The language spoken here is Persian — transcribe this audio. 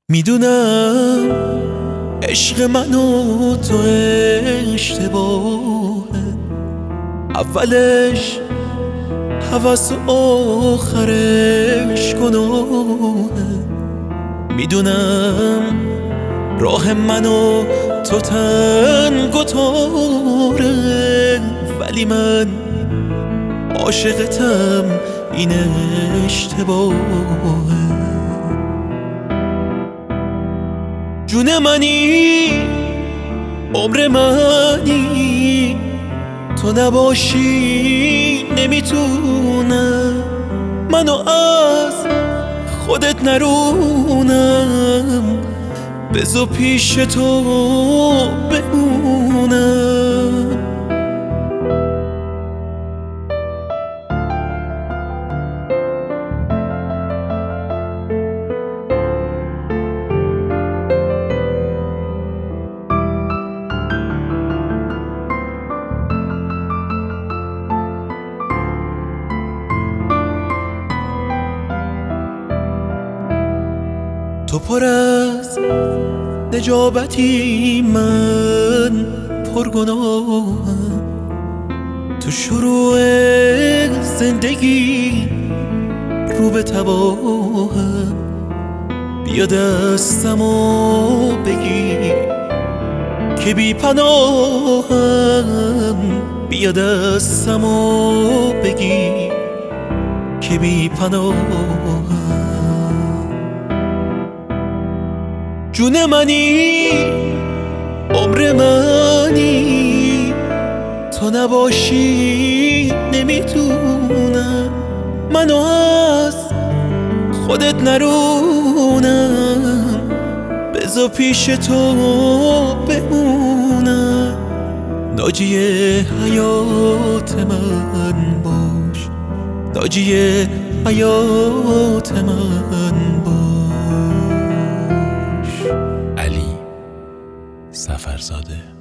میدونم عشق من و تو اشتباهه، اولش هوس و آخرش گناهه. میدونم راه من و تو تنگ و تاره، ولی من عاشقتم، این اشتباهه. جون منی، عمر منی، تو نباشی نمیتونم منو از خودت نرونم، بذار پیش تو بمونم. تو پر از نجابتی، من پرگناهم. تو شروع زندگی رو به تباهم، بیا دستمو بگیر که بی پناهم، بیا دستمو بگیر که بی پناهم. جون منی، عمر منی، تو نباشی نمیتونم منو از خودت نرونم، بذار پیش تو بمونم. ناجی حیات من باش، ناجی حیات من باش. علی سفرزاده.